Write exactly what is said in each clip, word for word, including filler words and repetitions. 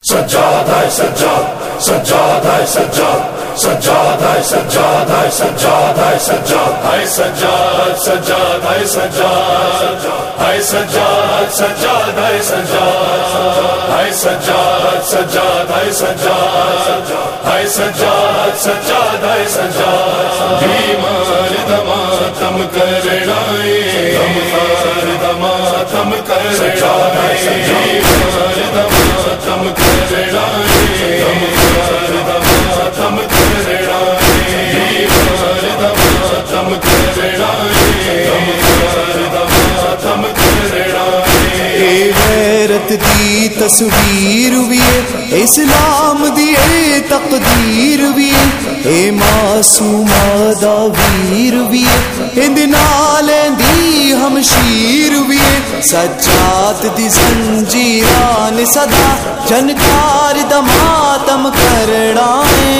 سجاد ہے سجاد سجاد ہے سجاد سجاد ہے سجاد ہے سجاد ہے سجاد ہے سجاد سجاد ہے سجاد ہے سجاد سجاد ہے سجاد ہے سجاد سجاد ہے سجاد ہے سجاد سجاد ہے سجاد بیمار دماتم کرڑائے بیمار دماتم کرڑائے بیمار دماتم کرڑائے بیمار دماتم کرڑائے بیمار دماتم کرڑائے بیمار دماتم کرڑائے اے غیرت دی تصویر وی اسلام دی اے تقدیر وی اے معصوم دا ویر وی ہند نال دی ہمشیر وی سجاد دی زنجیران صدا جنکار دا ماتم کرڑائے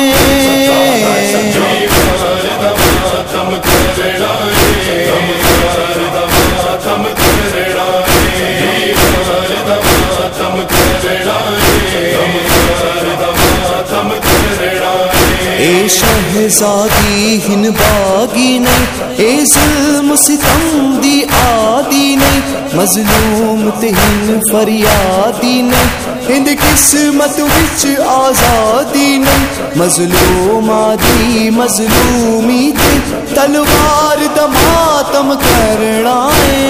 بیمار دماتم کرڑائے بیمار دماتم کرڑائے بیمار دماتم کرڑائے بیمار دماتم کرڑائے اے شہزادی ہن باغی نہیں اے ظلم ستم دی آدی نہیں مظلوم تے ہن فریادی نہیں ہند قسمت وچ آزادی نہیں مظلوم آدی مظلومی تے تلوار دا ماتم کرڑائے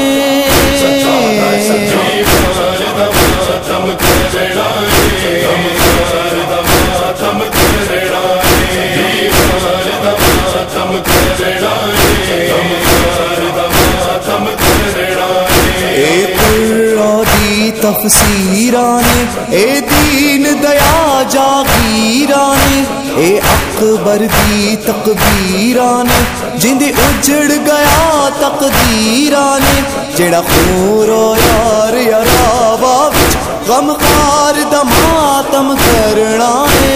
بیمار دماتم کرڑائے بیمار دماتم کرڑائے بیمار دماتم کرڑائے بیمار دماتم کرڑائے اے قرآنی تفسیرانے اے دین دیا جاگیرانے اے اکبر دی تکبیرانے جند اجڑ گیا تقدیرانے جڑا خور و یار یراوا وچ غمخار دا ماتم کرڑائے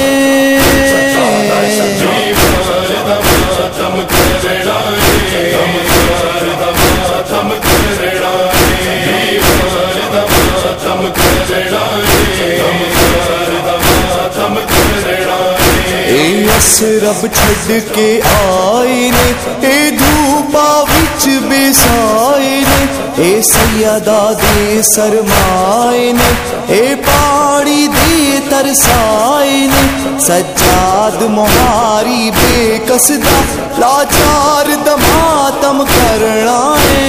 بیمار دماتم کرڑائے بیمار دماتم کرڑائے بیمار دماتم کرڑائے بیمار دماتم کرڑائے اے اسرب چھڈ کے آئے نے اے دھوپا وچ بے سائے نے اے سیدہ دے سرمائے نے اے پاڑی دے ترسائے نے سجاد مہاری بے قصدہ لاچار دماتم کرڑائے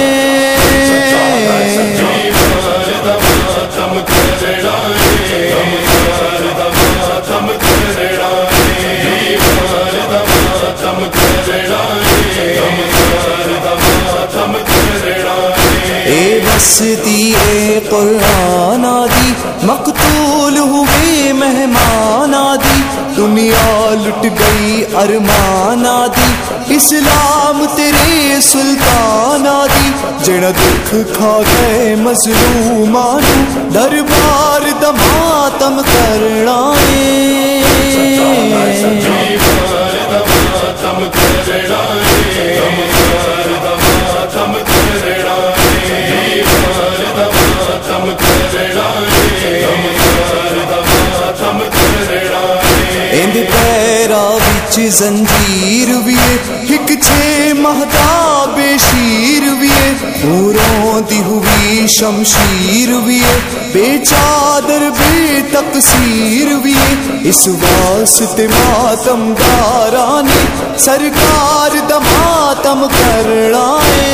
بیمار دماتم کرڑائے بیمار دماتم کرڑائے بیمار دماتم کرڑائے بیمار دماتم کرڑائے اے وسطی اے قرآن آدی مقتول ہوئے مہمان آدی دنیا لٹ گئی ارمان آدی اسلام تیرے سلطان آدی جڑا دکھ کھا گئے مظلومان دربار دا ماتم کرڑائے بیمار دماتم کرڑائے بیمار دماتم کرڑائے بیمار دماتم کرڑائے بیمار دماتم کرڑائے اند پیرا وچ زنجیر وی ہک چھے مہتاب شیر وی پوروں دی ہوئی شمشیر وی بے چادر بے تقصیر وی اس واسطے ماتم دارانی سرکار دا ماتم کرڑائے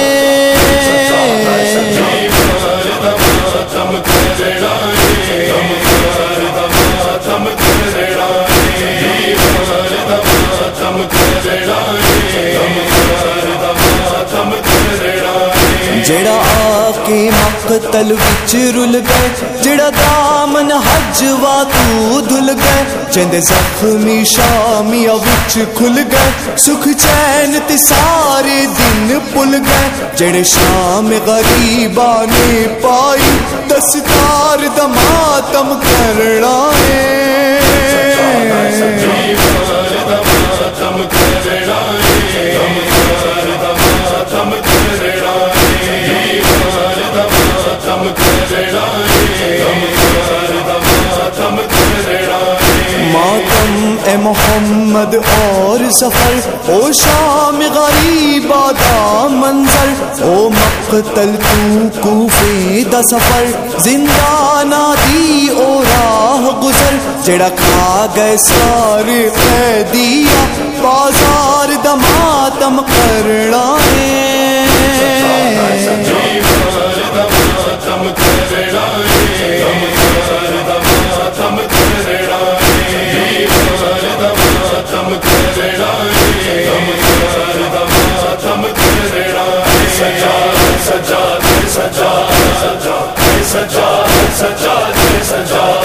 بیمار دماتم کرڑائے بیمار دماتم کرڑائے بیمار دماتم کرڑائے بیمار دماتم کرڑائے جڑا آ کے مقتل وچ رل گئے جڑا دامن حج واتو دھل گئے چند زخمی شامیہ وچ کھل گئے سکھ چین تے سارے دن پل گئے جڑے شام غریباں نے پائی دستار دا ماتم کرڑائے بیمار دماتم کرڑائے بیمار دماتم کرڑائے بیمار دماتم کرڑائے بیمار دماتم کرڑائے آمد اور سفر او شام غریب آدا منظر او مقتل تو کوفے دا سفر زندانہ دی او راہ گزر جڑا کھا گئے سارے قیدیاں بازار دا ماتم کرنا ہے تم کرنا تم کرنا تم کرنا تم کرنا سجا سجا سجا سجا سجا سجا سجا